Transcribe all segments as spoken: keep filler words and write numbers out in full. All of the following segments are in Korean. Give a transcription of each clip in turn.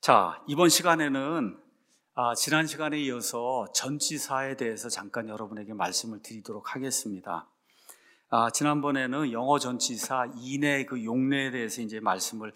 자, 이번 시간에는 아, 지난 시간에 이어서 전치사에 대해서 잠깐 여러분에게 말씀을 드리도록 하겠습니다. 아, 지난번에는 영어 전치사 in의 그 용례에 대해서 이제 말씀을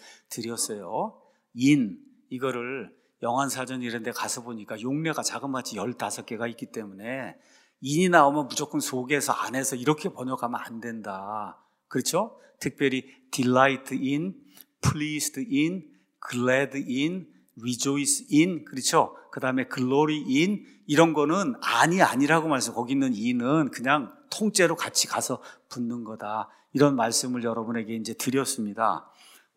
드렸어요. in, 이거를 영한사전 이런 데 가서 보니까 용례가 자그마치 열다섯 개가 있기 때문에 in이 나오면 무조건 속에서 안에서 이렇게 번역하면 안 된다. 그렇죠? 특별히 delight in, pleased in, glad in, rejoice in, 그렇죠? 그 다음에 glory in, 이런 거는 아니 아니라고 말씀, 거기 있는 in은 그냥 통째로 같이 가서 붙는 거다. 이런 말씀을 여러분에게 이제 드렸습니다.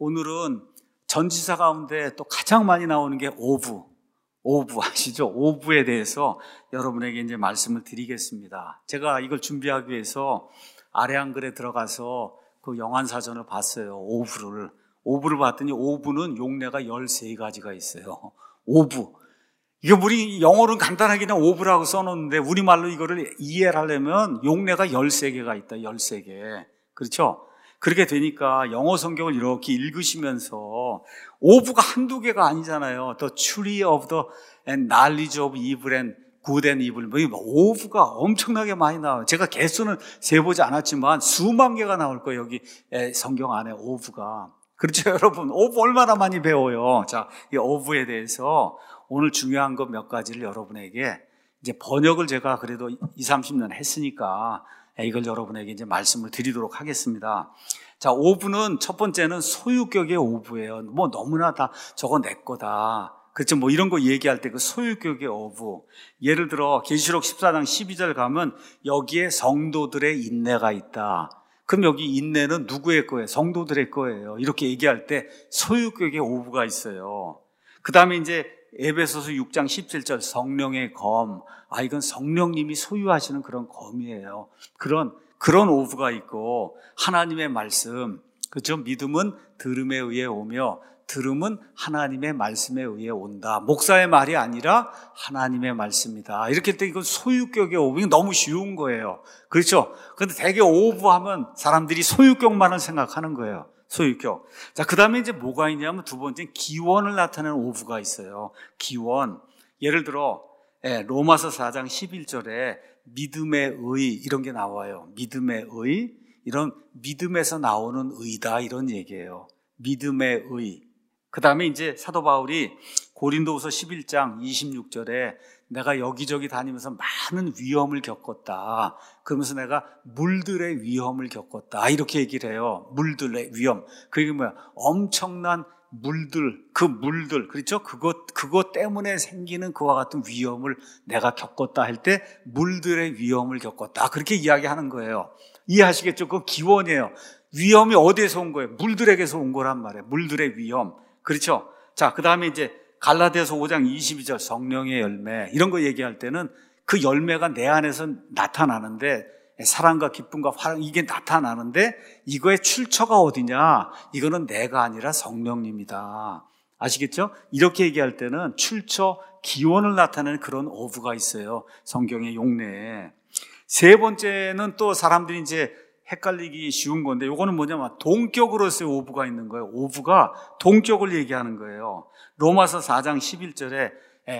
오늘은 전치사 가운데 또 가장 많이 나오는 게 of, of 아시죠? of에 대해서 여러분에게 이제 말씀을 드리겠습니다. 제가 이걸 준비하기 위해서 아래 한글에 들어가서 그 영한사전을 봤어요. of를. of를 봤더니 of는 용례가 열세 가지가 있어요. of. 이거 우리 영어로는 간단하게 그냥 of라고 써놓는데 우리말로 이거를 이해를 하려면 용례가 열세 개가 있다. 열세 개. 그렇죠? 그렇게 되니까 영어 성경을 이렇게 읽으시면서 of가 한두 개가 아니잖아요. The tree of the and knowledge of evil and good and evil. of가 엄청나게 많이 나와요. 제가 개수는 세보지 않았지만 수만 개가 나올 거예요. 여기 성경 안에 of가. 그렇죠, 여러분? of 얼마나 많이 배워요. 자, 이 of에 대해서 오늘 중요한 것 몇 가지를 여러분에게 이제 번역을 제가 그래도 이삼십 년 했으니까 이걸 여러분에게 이제 말씀을 드리도록 하겠습니다. 자, of는 첫 번째는 소유격의 of예요. 뭐 너무나 다 저거 내 거다. 그렇죠. 뭐 이런 거 얘기할 때 그 소유격의 of. 예를 들어 계시록 십사 장 십이 절 가면 여기에 성도들의 인내가 있다. 그럼 여기 인내는 누구의 거예요? 성도들의 거예요. 이렇게 얘기할 때 소유격의 of가 있어요. 그 다음에 이제 에베소서 육 장 십칠 절 성령의 검. 아, 이건 성령님이 소유하시는 그런 검이에요. 그런, 그런 of가 있고, 하나님의 말씀. 그렇죠? 믿음은 들음에 의해 오며, 들음은 하나님의 말씀에 의해 온다. 목사의 말이 아니라 하나님의 말씀이다. 이렇게 할 때 이건 소유격의 of. 이건 너무 쉬운 거예요. 그렇죠? 그런데 되게 of 하면 사람들이 소유격만을 생각하는 거예요. 소유격. 자, 그 다음에 이제 뭐가 있냐면 두 번째 기원을 나타내는 of가 있어요. 기원. 예를 들어, 예, 로마서 사 장 십일 절에 믿음의 의, 이런 게 나와요. 믿음의 의. 이런 믿음에서 나오는 의다. 이런 얘기예요. 믿음의 의. 그 다음에 이제 사도 바울이 고린도후서 십일 장 이십육 절에 내가 여기저기 다니면서 많은 위험을 겪었다. 그러면서 내가 물들의 위험을 겪었다. 이렇게 얘기를 해요. 물들의 위험. 그게 뭐야? 엄청난 물들, 그 물들, 그렇죠? 그것, 그것 때문에 생기는 그와 같은 위험을 내가 겪었다 할 때 물들의 위험을 겪었다. 그렇게 이야기하는 거예요. 이해하시겠죠? 그거 기원이에요. 위험이 어디에서 온 거예요? 물들에게서 온 거란 말이에요. 물들의 위험. 그렇죠? 자, 그 다음에 이제 갈라디아서 오 장 이십이 절 성령의 열매 이런 거 얘기할 때는 그 열매가 내 안에서 나타나는데 사랑과 기쁨과 화랑 이게 나타나는데 이거의 출처가 어디냐? 이거는 내가 아니라 성령님이다. 아시겠죠? 이렇게 얘기할 때는 출처 기원을 나타내는 그런 of가 있어요. 성경의 용례에. 세 번째는 또 사람들이 이제 헷갈리기 쉬운 건데 이거는 뭐냐면 동격으로서의 of가 있는 거예요. of가 동격을 얘기하는 거예요. 로마서 사 장 십일 절에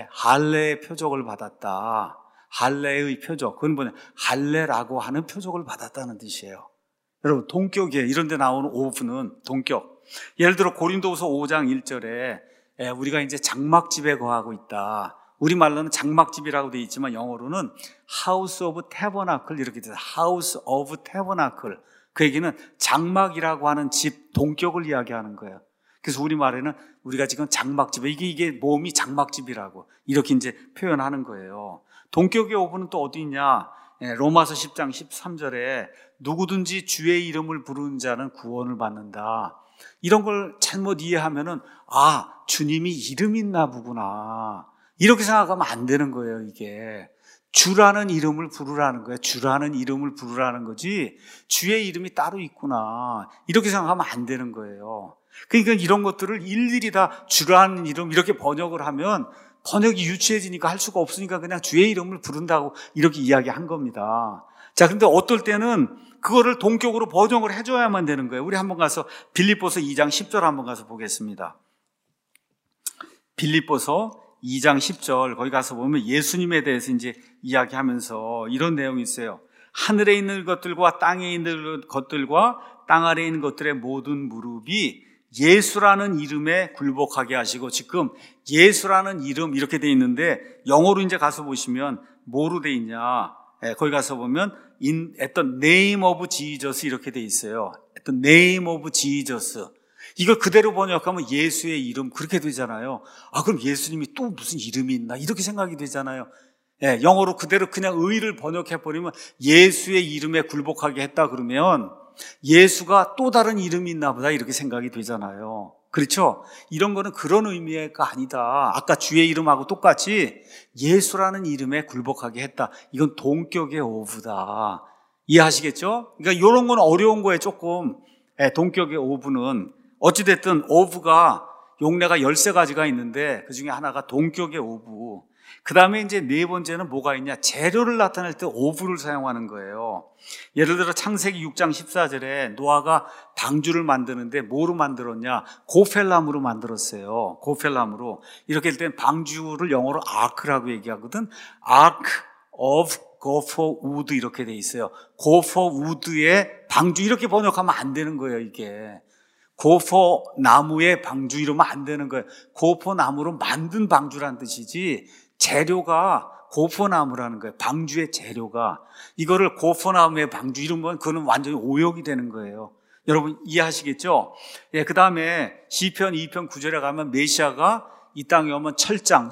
할례의 표적을 받았다. 할례의 표적. 그건 뭐냐? 할례라고 하는 표적을 받았다는 뜻이에요. 여러분 동격이에요. 이런 데 나오는 of는 동격. 예를 들어 고린도후서 오 장 일 절에 우리가 이제 장막집에 거하고 있다. 우리말로는 장막집이라고 되어 있지만 영어로는 House of Tabernacle 이렇게 돼요. House of Tabernacle. 그 얘기는 장막이라고 하는 집, 동격을 이야기하는 거예요. 그래서 우리말에는 우리가 지금 장막집, 이게, 이게 몸이 장막집이라고 이렇게 이제 표현하는 거예요. 동격의 of는 또 어디 있냐? 로마서 십 장 십삼 절에 누구든지 주의 이름을 부르는 자는 구원을 받는다. 이런 걸 잘못 이해하면은 아, 주님이 이름이 있나 보구나. 이렇게 생각하면 안 되는 거예요, 이게. 주라는 이름을 부르라는 거예요. 주라는 이름을 부르라는 거지, 주의 이름이 따로 있구나. 이렇게 생각하면 안 되는 거예요. 그러니까 이런 것들을 일일이 다 주라는 이름 이렇게 번역을 하면 번역이 유치해지니까 할 수가 없으니까 그냥 주의 이름을 부른다고 이렇게 이야기한 겁니다. 자, 근데 어떨 때는 그거를 동격으로 번역을 해줘야만 되는 거예요. 우리 한번 가서 빌립보서 이 장 십 절 한번 가서 보겠습니다. 빌립보서 이 장 십 절 거기 가서 보면 예수님에 대해서 이제 이야기하면서 이런 내용이 있어요. 하늘에 있는 것들과 땅에 있는 것들과 땅 아래에 있는 것들의 모든 무릎이 예수라는 이름에 굴복하게 하시고, 지금 예수라는 이름 이렇게 돼 있는데 영어로 이제 가서 보시면 뭐로 돼 있냐? 예, 거기 가서 보면 in at the name of Jesus 이렇게 돼 있어요. at the name of Jesus. 이걸 그대로 번역하면 예수의 이름 그렇게 되잖아요. 아, 그럼 예수님이 또 무슨 이름이 있나 이렇게 생각이 되잖아요. 예, 영어로 그대로 그냥 의를 번역해버리면 예수의 이름에 굴복하게 했다 그러면 예수가 또 다른 이름이 있나 보다 이렇게 생각이 되잖아요. 그렇죠? 이런 거는 그런 의미가 아니다. 아까 주의 이름하고 똑같이 예수라는 이름에 굴복하게 했다. 이건 동격의 오브다. 이해하시겠죠? 그러니까 이런 건 어려운 거예요, 조금. 예, 동격의 오브는. 어찌됐든 오브가 용례가 열세 가지가 있는데 그 중에 하나가 동격의 오브. 그 다음에 이제 네 번째는 뭐가 있냐? 재료를 나타낼 때 오브를 사용하는 거예요. 예를 들어 창세기 육 장 십사 절에 노아가 방주를 만드는데 뭐로 만들었냐? 고펠나무로 만들었어요. 고펠나무로. 이렇게 될 땐 방주를 영어로 아크라고 얘기하거든. Ark of gopher wood 이렇게 돼 있어요. gopher wood의 방주 이렇게 번역하면 안 되는 거예요, 이게. 고포 나무의 방주 이러면 안 되는 거예요. 고포 나무로 만든 방주란 뜻이지 재료가 고포나무라는 거예요. 방주의 재료가. 이거를 고포나무의 방주 이러면 그거는 완전히 오역이 되는 거예요. 여러분 이해하시겠죠? 예, 그 다음에 시편 이 편 구 절에 가면 메시아가 이 땅에 오면 철장,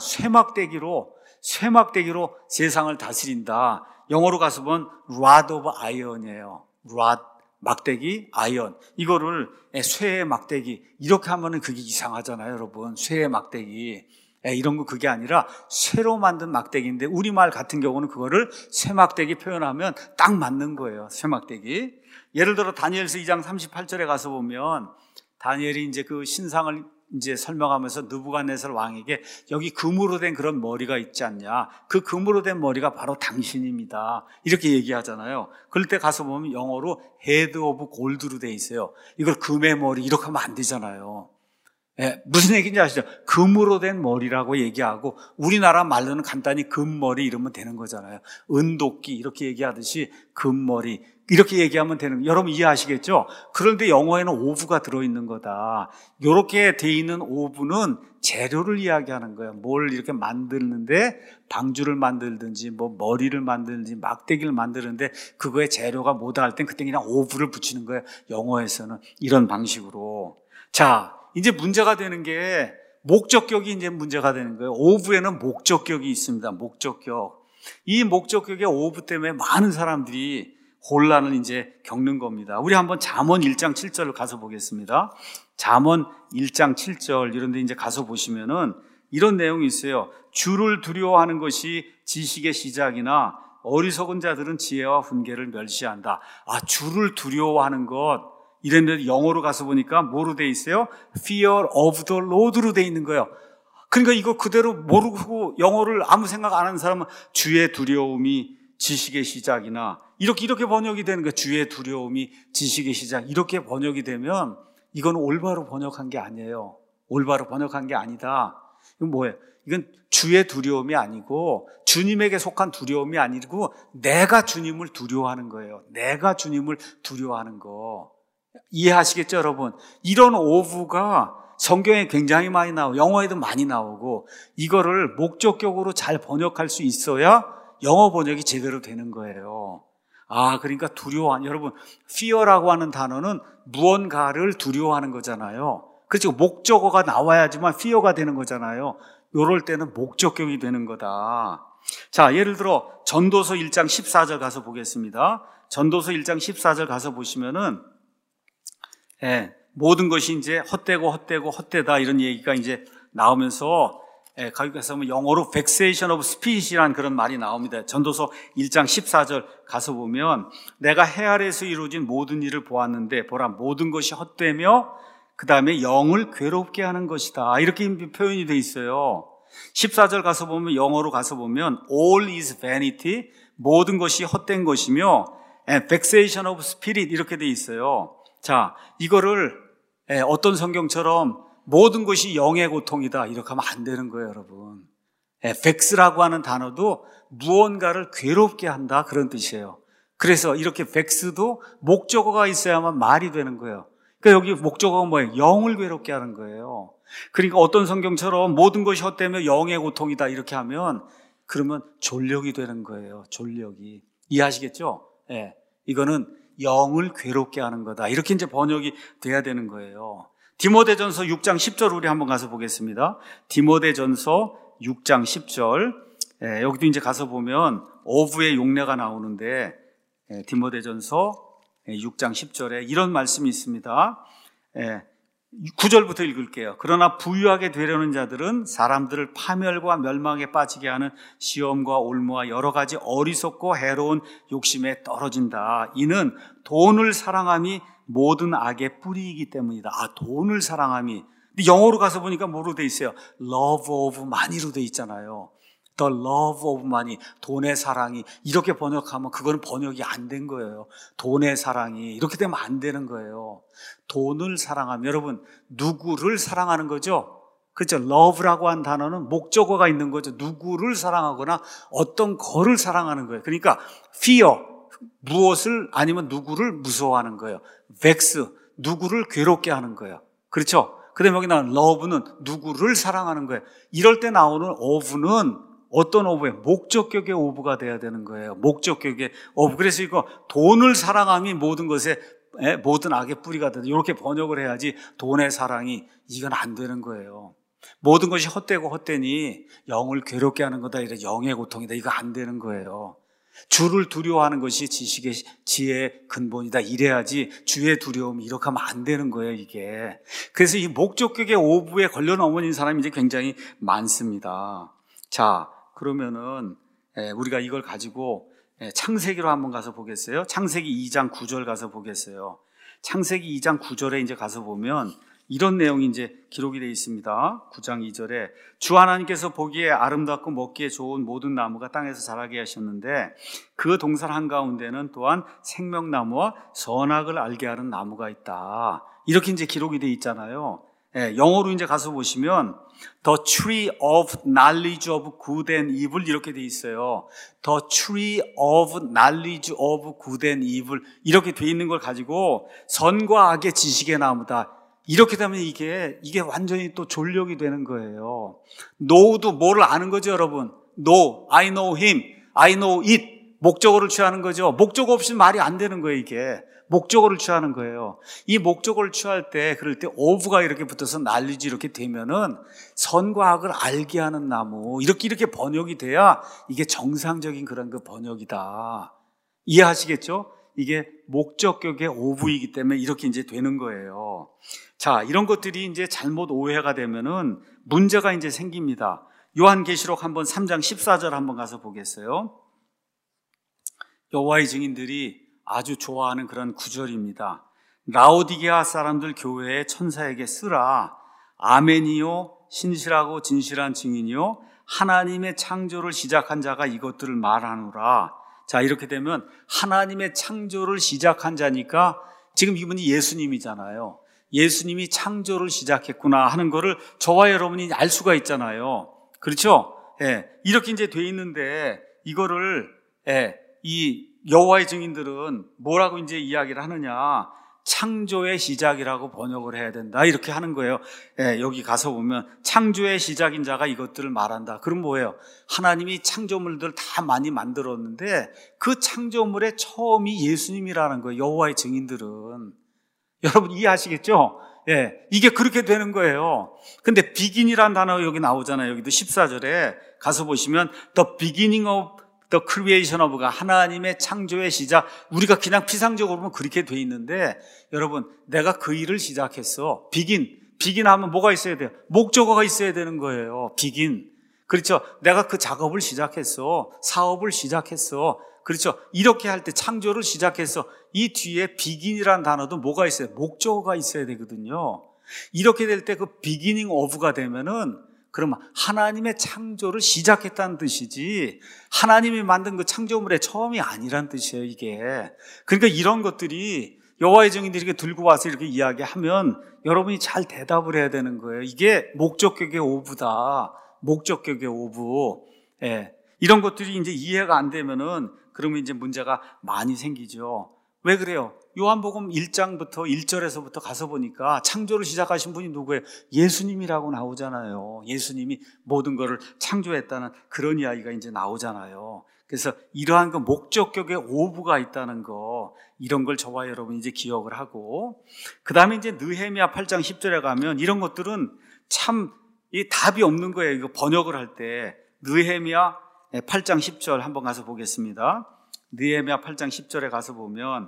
쇠막대기로 쇠막대기로 세상을 다스린다. 영어로 가서 보면 rod of iron이에요. rod, 막대기, 아이언. 이거를 쇠의 막대기 이렇게 하면은 그게 이상하잖아요, 여러분. 쇠의 막대기. 이런 거 그게 아니라 쇠로 만든 막대기인데 우리말 같은 경우는 그거를 쇠막대기 표현하면 딱 맞는 거예요. 쇠막대기. 예를 들어 다니엘서 이 장 삼십팔 절에 가서 보면 다니엘이 이제 그 신상을 이제 설명하면서 느부갓네살 왕에게 여기 금으로 된 그런 머리가 있지 않냐? 그 금으로 된 머리가 바로 당신입니다. 이렇게 얘기하잖아요. 그럴 때 가서 보면 영어로 헤드 오브 골드로 돼 있어요. 이걸 금의 머리 이렇게 하면 안 되잖아요. 예, 무슨 얘기인지 아시죠? 금으로 된 머리라고 얘기하고 우리나라 말로는 간단히 금머리 이러면 되는 거잖아요. 은도끼 이렇게 얘기하듯이 금머리 이렇게 얘기하면 되는 거예요. 여러분 이해하시겠죠? 그런데 영어에는 오브가 들어있는 거다. 이렇게 돼 있는 오브는 재료를 이야기하는 거예요. 뭘 이렇게 만드는데 방주를 만들든지 뭐 머리를 만들든지 막대기를 만드는데 그거의 재료가 뭐다 할 땐 그때 그냥 오브를 붙이는 거예요. 영어에서는 이런 방식으로. 자, 이제 문제가 되는 게 목적격이 이제 문제가 되는 거예요. 오브에는 목적격이 있습니다. 목적격. 이 목적격의 오브 때문에 많은 사람들이 혼란을 이제 겪는 겁니다. 우리 한번 잠언 일 장 칠 절을 가서 보겠습니다. 잠언 일 장 칠 절 이런 데 이제 가서 보시면은 이런 내용이 있어요. 주를 두려워하는 것이 지식의 시작이나 어리석은 자들은 지혜와 훈계를 멸시한다. 아, 주를 두려워하는 것. 이랬는데 영어로 가서 보니까 뭐로 돼 있어요? Fear of the Lord로 돼 있는 거예요. 그러니까 이거 그대로 모르고 영어를 아무 생각 안 하는 사람은 주의 두려움이 지식의 시작이나 이렇게 이렇게 번역이 되는 거예요. 주의 두려움이 지식의 시작 이렇게 번역이 되면 이건 올바로 번역한 게 아니에요. 올바로 번역한 게 아니다. 이건 뭐예요? 이건 주의 두려움이 아니고 주님에게 속한 두려움이 아니고 내가 주님을 두려워하는 거예요. 내가 주님을 두려워하는 거. 이해하시겠죠, 여러분? 이런 오브가 성경에 굉장히 많이 나오고 영어에도 많이 나오고 이거를 목적격으로 잘 번역할 수 있어야 영어 번역이 제대로 되는 거예요. 아, 그러니까 두려워한, 여러분, fear라고 하는 단어는 무언가를 두려워하는 거잖아요. 그렇죠. 목적어가 나와야지만 fear가 되는 거잖아요. 요럴 때는 목적격이 되는 거다. 자, 예를 들어 전도서 일 장 십사 절 가서 보겠습니다. 전도서 일 장 십사 절 가서 보시면은 예, 모든 것이 이제 헛되고 헛되고 헛되다 이런 얘기가 이제 나오면서 예, 거기 가서 영어로 vexation of spirit이라는 그런 말이 나옵니다. 전도서 일 장 십사 절 가서 보면 내가 해 아래에서 이루어진 모든 일을 보았는데 보라 모든 것이 헛되며 그 다음에 영을 괴롭게 하는 것이다. 이렇게 표현이 돼 있어요. 십사 절 가서 보면 영어로 가서 보면 all is vanity 모든 것이 헛된 것이며 and vexation of spirit 이렇게 돼 있어요. 자, 이거를 어떤 성경처럼 모든 것이 영의 고통이다 이렇게 하면 안 되는 거예요, 여러분. 예, vex라고 하는 단어도 무언가를 괴롭게 한다 그런 뜻이에요. 그래서 이렇게 vex도 목적어가 있어야만 말이 되는 거예요. 그러니까 여기 목적어가 뭐예요? 영을 괴롭게 하는 거예요. 그러니까 어떤 성경처럼 모든 것이 헛되며 영의 고통이다 이렇게 하면 그러면 졸력이 되는 거예요. 졸력이. 이해하시겠죠? 예, 이거는 영을 괴롭게 하는 거다. 이렇게 이제 번역이 돼야 되는 거예요. 디모데전서 육 장 십 절 우리 한번 가서 보겠습니다. 디모데전서 육 장 십 절. 예, 여기도 이제 가서 보면 어부의 용례가 나오는데 예, 디모데전서 육 장 십 절에 이런 말씀이 있습니다. 예, 구 절부터 읽을게요. 그러나 부유하게 되려는 자들은 사람들을 파멸과 멸망에 빠지게 하는 시험과 올무와 여러 가지 어리석고 해로운 욕심에 떨어진다. 이는 돈을 사랑함이 모든 악의 뿌리이기 때문이다. 아, 돈을 사랑함이. 근데 영어로 가서 보니까 뭐로 돼 있어요? love of money로 돼 있잖아요. The love of money, 돈의 사랑이. 이렇게 번역하면 그거는 번역이 안 된 거예요. 돈의 사랑이. 이렇게 되면 안 되는 거예요. 돈을 사랑하면, 여러분, 누구를 사랑하는 거죠? 그렇죠? love라고 한 단어는 목적어가 있는 거죠. 누구를 사랑하거나 어떤 거를 사랑하는 거예요. 그러니까 fear, 무엇을 아니면 누구를 무서워하는 거예요. vex, 누구를 괴롭게 하는 거예요. 그렇죠? 그 다음에 여기 나오는 love는 누구를 사랑하는 거예요. 이럴 때 나오는 of는 어떤 어부예요? 목적격의 어부가 돼야 되는 거예요. 목적격의 어부. 그래서 이거 돈을 사랑함이 모든 것에 모든 악의 뿌리가 된다. 이렇게 번역을 해야지 돈의 사랑이 이건 안 되는 거예요. 모든 것이 헛되고 헛되니 영을 괴롭게 하는 거다. 이래 영의 고통이다. 이거 안 되는 거예요. 주를 두려워하는 것이 지식의 지혜의 근본이다. 이래야지 주의 두려움이 이렇게 하면 안 되는 거예요, 이게. 그래서 이 목적격의 오부에 걸려 넘어진 사람이 이제 굉장히 많습니다. 자, 그러면은 우리가 이걸 가지고 창세기로 한번 가서 보겠어요. 창세기 이 장 구 절 가서 보겠어요. 창세기 이 장 구 절에 이제 가서 보면 이런 내용이 이제 기록이 되어 있습니다. 구 장 이 절에 주 하나님께서 보기에 아름답고 먹기에 좋은 모든 나무가 땅에서 자라게 하셨는데 그 동산 한가운데는 또한 생명나무와 선악을 알게 하는 나무가 있다. 이렇게 이제 기록이 되어 있잖아요. 예, 영어로 이제 가서 보시면 The tree of knowledge of good and evil 이렇게 돼 있어요. The tree of knowledge of good and evil 이렇게 돼 있는 걸 가지고 선과 악의 지식의 나무다. 이렇게 되면 이게 이게 완전히 또 졸력이 되는 거예요. know도 뭐를 아는 거죠, 여러분. know, I know him, I know it. 목적어를 취하는 거죠. 목적어 없이 말이 안 되는 거예요, 이게. 목적어를 취하는 거예요. 이 목적어를 취할 때, 그럴 때 of가 이렇게 붙어서 knowledge 이렇게 되면은 선과 악을 알게 하는 나무. 이렇게 이렇게 번역이 돼야 이게 정상적인 그런 그 번역이다. 이해하시겠죠? 이게 목적격의 of이기 때문에 이렇게 이제 되는 거예요. 자, 이런 것들이 이제 잘못 오해가 되면은 문제가 이제 생깁니다. 요한계시록 한번 삼 장 십사 절 한번 가서 보겠어요. 여호와의 증인들이 아주 좋아하는 그런 구절입니다. 라오디게아 사람들 교회의 천사에게 쓰라. 아멘이요 신실하고 진실한 증인이요 하나님의 창조를 시작한 자가 이것들을 말하노라. 자, 이렇게 되면 하나님의 창조를 시작한 자니까 지금 이분이 예수님이잖아요. 예수님이 창조를 시작했구나 하는 거를 저와 여러분이 알 수가 있잖아요. 그렇죠? 예, 이렇게 이제 돼 있는데 이거를 예, 이 여호와의 증인들은 뭐라고 이제 이야기를 하느냐? 창조의 시작이라고 번역을 해야 된다. 이렇게 하는 거예요. 예, 여기 가서 보면 창조의 시작인 자가 이것들을 말한다. 그럼 뭐예요? 하나님이 창조물들 다 많이 만들었는데 그 창조물의 처음이 예수님이라는 거예요. 여호와의 증인들은. 여러분 이해하시겠죠? 예, 이게 그렇게 되는 거예요. 근데 begin이라는 단어 여기 나오잖아요. 여기도 십사 절에 가서 보시면 the beginning of the creation of가 하나님의 창조의 시작. 우리가 그냥 피상적으로 보면 그렇게 돼 있는데 여러분 내가 그 일을 시작했어. begin. begin 하면 뭐가 있어야 돼요? 목적어가 있어야 되는 거예요. begin. 그렇죠? 내가 그 작업을 시작했어. 사업을 시작했어. 그렇죠? 이렇게 할 때 창조를 시작했어. 이 뒤에 begin이라는 단어도 뭐가 있어요? 목적어가 있어야 되거든요. 이렇게 될 때 그 beginning of가 되면은 그러면 하나님의 창조를 시작했다는 뜻이지 하나님이 만든 그 창조물의 처음이 아니란 뜻이에요, 이게. 그러니까 이런 것들이 여호와의 증인들이 이렇게 들고 와서 이렇게 이야기하면 여러분이 잘 대답을 해야 되는 거예요. 이게 목적격의 오부다. 목적격의 오부. 예. 이런 것들이 이제 이해가 안 되면은 그러면 이제 문제가 많이 생기죠. 왜 그래요? 요한복음 일 장부터 일 절에서부터 가서 보니까 창조를 시작하신 분이 누구예요? 예수님이라고 나오잖아요. 예수님이 모든 것을 창조했다는 그런 이야기가 이제 나오잖아요. 그래서 이러한 그 목적격의 오부가 있다는 거, 이런 걸 저와 여러분이 이제 기억을 하고, 그 다음에 이제 느헤미야 팔 장 십 절에 가면 이런 것들은 참 이 답이 없는 거예요. 이거 번역을 할 때. 느헤미야 팔 장 십 절 한번 가서 보겠습니다. 느헤미야 팔 장 십 절에 가서 보면,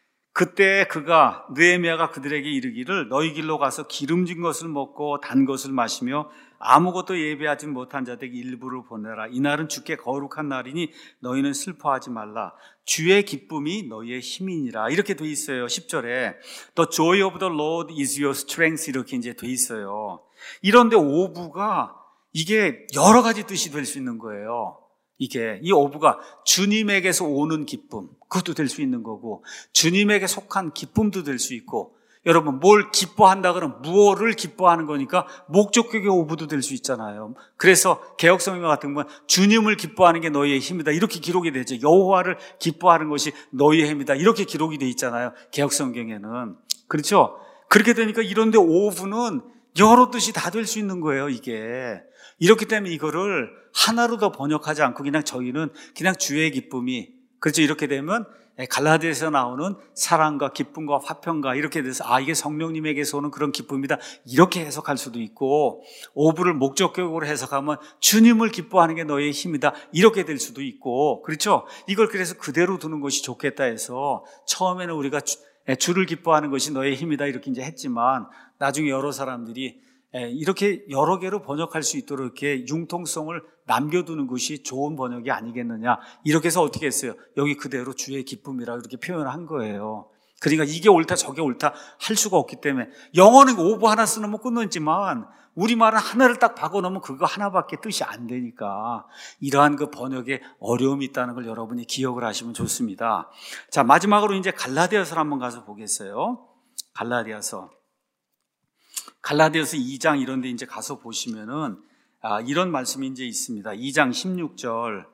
그때 그가 느헤미야가 그들에게 이르기를 너희 길로 가서 기름진 것을 먹고 단 것을 마시며 아무것도 예배하지 못한 자들에게 일부를 보내라. 이날은 주께 거룩한 날이니 너희는 슬퍼하지 말라. 주의 기쁨이 너희의 힘이니라. 이렇게 돼 있어요. 십 절에 The joy of the Lord is your strength 이렇게 이제 돼 있어요. 이런데 오부가 이게 여러 가지 뜻이 될 수 있는 거예요. 이게 이 오부가 주님에게서 오는 기쁨, 그것도 될 수 있는 거고, 주님에게 속한 기쁨도 될 수 있고, 여러분 뭘 기뻐한다 그러면 무엇을 기뻐하는 거니까 목적격의 오부도 될 수 있잖아요. 그래서 개역성경 같은 건 주님을 기뻐하는 게 너희의 힘이다 이렇게 기록이 되죠. 여호와를 기뻐하는 것이 너희의 힘이다 이렇게 기록이 돼 있잖아요. 개역성경에는. 그렇죠? 그렇게 되니까 이런데 오부는 여러 뜻이 다 될 수 있는 거예요. 이게 이렇기 때문에 이거를 하나로 더 번역하지 않고 그냥 저희는 그냥 주의 기쁨이, 그렇죠? 이렇게 되면 갈라디아에서 나오는 사랑과 기쁨과 화평과 이렇게 돼서 아 이게 성령님에게서 오는 그런 기쁨이다 이렇게 해석할 수도 있고, 오부를 목적격으로 해석하면 주님을 기뻐하는 게 너의 힘이다 이렇게 될 수도 있고, 그렇죠? 이걸 그래서 그대로 두는 것이 좋겠다 해서 처음에는 우리가 주, 주를 기뻐하는 것이 너의 힘이다 이렇게 이제 했지만 나중에 여러 사람들이 이렇게 여러 개로 번역할 수 있도록 이렇게 융통성을 남겨두는 것이 좋은 번역이 아니겠느냐 이렇게 해서 어떻게 했어요? 여기 그대로 주의 기쁨이라고 이렇게 표현한 거예요. 그러니까 이게 옳다 저게 옳다 할 수가 없기 때문에, 영어는 오부 하나 쓰면 끝났지만 우리말은 하나를 딱 박아놓으면 그거 하나밖에 뜻이 안 되니까 이러한 그 번역에 어려움이 있다는 걸 여러분이 기억을 하시면 좋습니다. 자, 마지막으로 이제 갈라디아서를 한번 가서 보겠어요. 갈라디아서 갈라디아서 이 장 이런 데 이제 가서 보시면은 아, 이런 말씀이 이제 있습니다. 이 장 십육 절.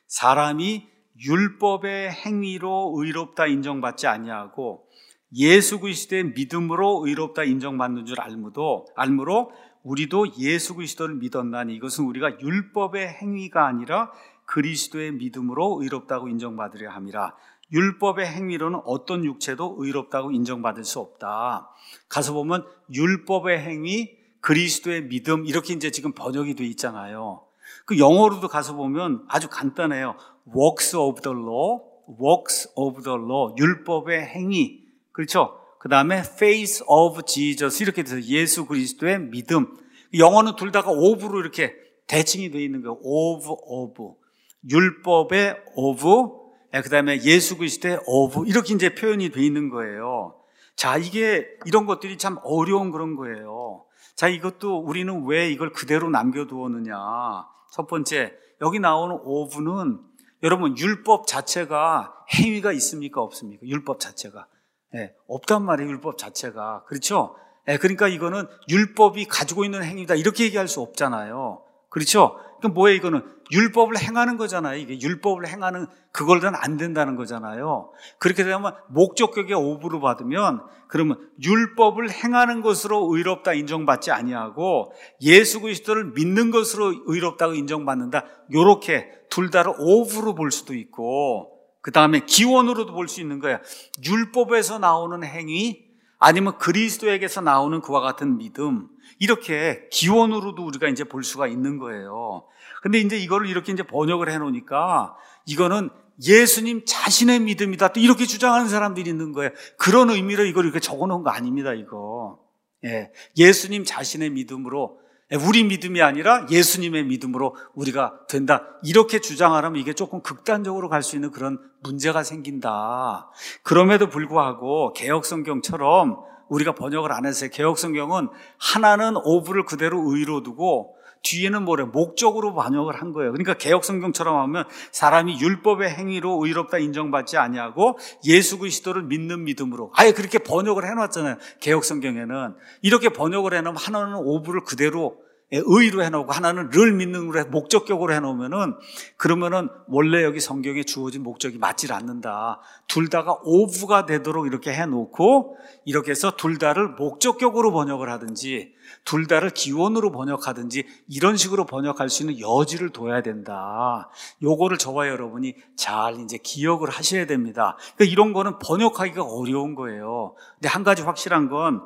사람이 율법의 행위로 의롭다 인정받지 아니하고 예수 그리스도의 믿음으로 의롭다 인정받는 줄 알므로 알므로 우리도 예수 그리스도를 믿었나니 이것은 우리가 율법의 행위가 아니라 그리스도의 믿음으로 의롭다고 인정받으려 함이라. 율법의 행위로는 어떤 육체도 의롭다고 인정받을 수 없다. 가서 보면 율법의 행위, 그리스도의 믿음 이렇게 이제 지금 번역이 돼 있잖아요. 그 영어로도 가서 보면 아주 간단해요. works of the law, works of the law, 율법의 행위. 그렇죠? 그 다음에 faith of Jesus 이렇게 돼서 예수 그리스도의 믿음. 영어는 둘 다가 of로 이렇게 대칭이 돼 있는 거예요. of, of. 율법의 of, 그 다음에 예수 그리스도의 of 이렇게 이제 표현이 돼 있는 거예요. 자, 이게 이런 것들이 참 어려운 그런 거예요. 자, 이것도 우리는 왜 이걸 그대로 남겨두었느냐. 첫 번째, 여기 나오는 of는 여러분 율법 자체가 행위가 있습니까 없습니까? 율법 자체가 네, 없단 말이에요. 율법 자체가. 그렇죠? 네, 그러니까 이거는 율법이 가지고 있는 행위다 이렇게 얘기할 수 없잖아요. 그렇죠? 그럼 뭐예요? 이거는 율법을 행하는 거잖아요. 이게 율법을 행하는 그걸로는 안 된다는 거잖아요. 그렇게 되면 목적격의 오부로 받으면 그러면 율법을 행하는 것으로 의롭다 인정받지 아니하고 예수 그리스도를 믿는 것으로 의롭다고 인정받는다. 요렇게 둘 다를 오부로 볼 수도 있고, 그 다음에 기원으로도 볼 수 있는 거야. 율법에서 나오는 행위 아니면 그리스도에게서 나오는 그와 같은 믿음, 이렇게 기원으로도 우리가 이제 볼 수가 있는 거예요. 근데 이제 이거를 이렇게 이제 번역을 해 놓으니까 이거는 예수님 자신의 믿음이다 또 이렇게 주장하는 사람들이 있는 거예요. 그런 의미로 이걸 이렇게 적어 놓은 거 아닙니다, 이거. 예. 예수님 자신의 믿음으로, 우리 믿음이 아니라 예수님의 믿음으로 우리가 된다. 이렇게 주장하려면 이게 조금 극단적으로 갈 수 있는 그런 문제가 생긴다. 그럼에도 불구하고 개역성경처럼 우리가 번역을 안 했어요. 개역성경은 하나는 오브를 그대로 의로 두고 뒤에는 뭐래? 목적으로 번역을 한 거예요. 그러니까 개역성경처럼 하면 사람이 율법의 행위로 의롭다 인정받지 아니하고 예수 그리스도를 믿는 믿음으로, 아예 그렇게 번역을 해놨잖아요. 개역성경에는 이렇게 번역을 해놓으면 하나는 오브를 그대로 의로 해놓고 하나는 를 믿는으로 목적격으로 해놓으면은, 그러면은 원래 여기 성경에 주어진 목적이 맞질 않는다. 둘 다가 오브가 되도록 이렇게 해놓고, 이렇게 해서 둘 다를 목적격으로 번역을 하든지 둘 다를 기원으로 번역하든지 이런 식으로 번역할 수 있는 여지를 둬야 된다. 요거를 저와 여러분이 잘 이제 기억을 하셔야 됩니다. 그러니까 이런 거는 번역하기가 어려운 거예요. 근데 한 가지 확실한 건,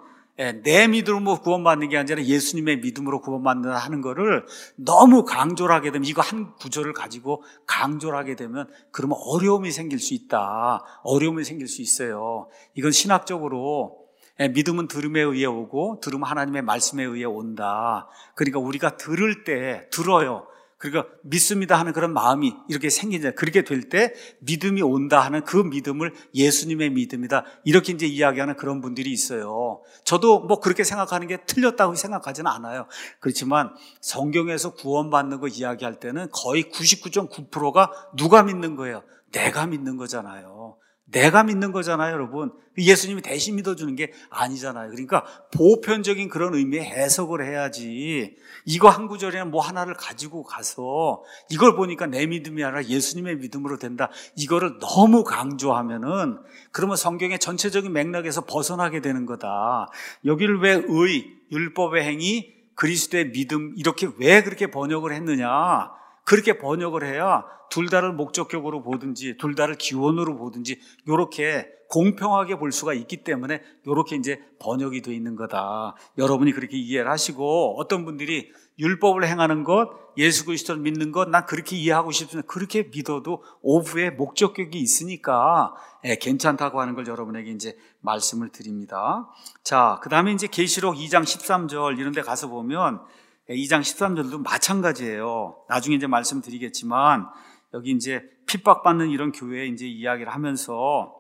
내 믿음으로 구원받는 게 아니라 예수님의 믿음으로 구원받는다 하는 거를 너무 강조를 하게 되면, 이거 한 구절을 가지고 강조를 하게 되면 그러면 어려움이 생길 수 있다. 어려움이 생길 수 있어요. 이건 신학적으로 믿음은 들음에 의해 오고 들음은 하나님의 말씀에 의해 온다. 그러니까 우리가 들을 때 들어요. 그러니까 믿습니다 하는 그런 마음이 이렇게 생기잖아요. 그렇게 될 때 믿음이 온다 하는 그 믿음을 예수님의 믿음이다, 이렇게 이제 이야기하는 그런 분들이 있어요. 저도 뭐 그렇게 생각하는 게 틀렸다고 생각하지는 않아요. 그렇지만 성경에서 구원받는 거 이야기할 때는 거의 구십구 점 구 퍼센트가 누가 믿는 거예요? 내가 믿는 거잖아요. 내가 믿는 거잖아요, 여러분. 예수님이 대신 믿어주는 게 아니잖아요. 그러니까 보편적인 그런 의미의 해석을 해야지, 이거 한 구절이나 뭐 하나를 가지고 가서 이걸 보니까 내 믿음이 아니라 예수님의 믿음으로 된다, 이거를 너무 강조하면은 그러면 성경의 전체적인 맥락에서 벗어나게 되는 거다. 여기를 왜 의, 율법의 행위, 그리스도의 믿음 이렇게 왜 그렇게 번역을 했느냐? 그렇게 번역을 해야 둘 다를 목적격으로 보든지 둘 다를 기원으로 보든지 이렇게 공평하게 볼 수가 있기 때문에 이렇게 이제 번역이 되어 있는 거다. 여러분이 그렇게 이해를 하시고, 어떤 분들이 율법을 행하는 것, 예수 그리스도를 믿는 것, 난 그렇게 이해하고 싶으면 그렇게 믿어도 오후에 목적격이 있으니까 예, 괜찮다고 하는 걸 여러분에게 이제 말씀을 드립니다. 자, 그 다음에 이제 계시록 이 장 십삼 절 이런 데 가서 보면 이 장 십삼 절도 마찬가지예요. 나중에 이제 말씀드리겠지만, 여기 이제 핍박받는 이런 교회에 이제 이야기를 하면서,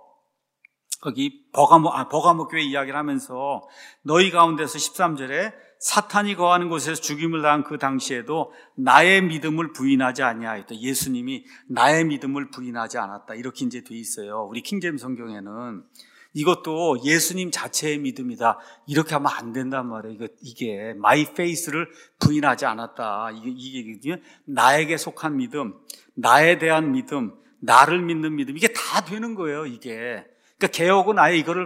거기 버가모, 아, 버가모 교회 이야기를 하면서, 너희 가운데서 십삼 절에 사탄이 거하는 곳에서 죽임을 당한 그 당시에도 나의 믿음을 부인하지 아니하였다. 예수님이 나의 믿음을 부인하지 않았다. 이렇게 이제 돼 있어요. 우리 킹제임스 성경에는. 이것도 예수님 자체의 믿음이다, 이렇게 하면 안 된단 말이에요. 이거, 이게 my faith를 부인하지 않았다, 이게, 이게 나에게 속한 믿음, 나에 대한 믿음, 나를 믿는 믿음, 이게 다 되는 거예요. 이게 그러니까 개혁은 아예 이거를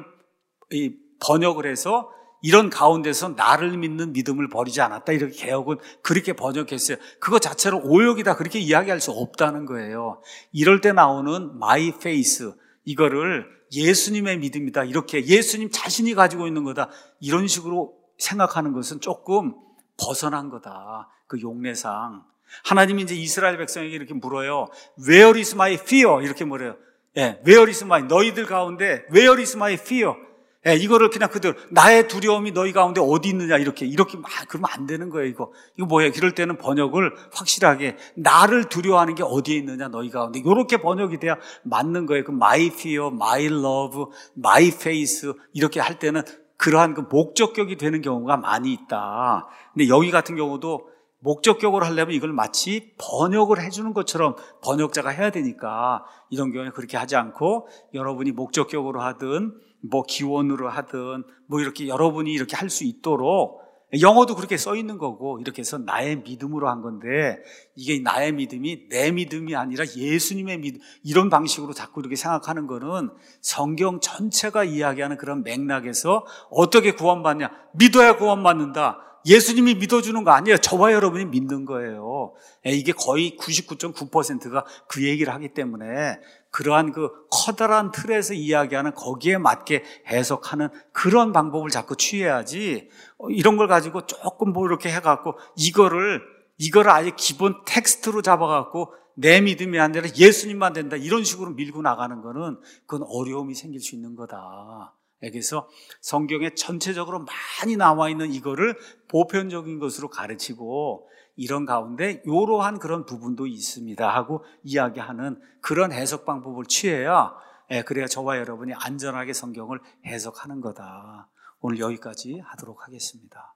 번역을 해서 이런 가운데서 나를 믿는 믿음을 버리지 않았다, 이렇게 개혁은 그렇게 번역했어요. 그거 자체로 오역이다, 그렇게 이야기할 수 없다는 거예요. 이럴 때 나오는 my faith, 이거를 예수님의 믿음이다, 이렇게 예수님 자신이 가지고 있는 거다, 이런 식으로 생각하는 것은 조금 벗어난 거다. 그 용례상 하나님이 이제 이스라엘 백성에게 이렇게 물어요. Where is my fear? 이렇게 물어요. 예, Where is my, 너희들 가운데 Where is my fear? 예, 이거를 그냥 그대로 나의 두려움이 너희 가운데 어디 있느냐, 이렇게 이렇게 막 그러면 안 되는 거예요. 이거 이거 뭐예요? 이럴 때는 번역을 확실하게 나를 두려워하는 게 어디에 있느냐, 너희 가운데, 이렇게 번역이 돼야 맞는 거예요. 그 my fear, my love, my faith 이렇게 할 때는 그러한 그 목적격이 되는 경우가 많이 있다. 근데 여기 같은 경우도 목적격으로 하려면 이걸 마치 번역을 해주는 것처럼 번역자가 해야 되니까 이런 경우에 그렇게 하지 않고, 여러분이 목적격으로 하든 뭐 기원으로 하든 뭐 이렇게 여러분이 이렇게 할 수 있도록, 영어도 그렇게 써 있는 거고, 이렇게 해서 나의 믿음으로 한 건데, 이게 나의 믿음이 내 믿음이 아니라 예수님의 믿음, 이런 방식으로 자꾸 이렇게 생각하는 거는 성경 전체가 이야기하는 그런 맥락에서 어떻게 구원받냐, 믿어야 구원받는다, 예수님이 믿어주는 거 아니에요. 저와 여러분이 믿는 거예요. 이게 거의 구십구 점 구 퍼센트가 그 얘기를 하기 때문에 그러한 그 커다란 틀에서 이야기하는 거기에 맞게 해석하는 그런 방법을 자꾸 취해야지, 이런 걸 가지고 조금 뭐 이렇게 해갖고 이거를 이거를 아예 기본 텍스트로 잡아갖고 내 믿음이 아니라 예수님만 된다, 이런 식으로 밀고 나가는 거는 그건 어려움이 생길 수 있는 거다. 그래서 성경에 전체적으로 많이 나와 있는 이거를 보편적인 것으로 가르치고, 이런 가운데 이러한 그런 부분도 있습니다 하고 이야기하는 그런 해석 방법을 취해야, 그래야 저와 여러분이 안전하게 성경을 해석하는 거다. 오늘 여기까지 하도록 하겠습니다.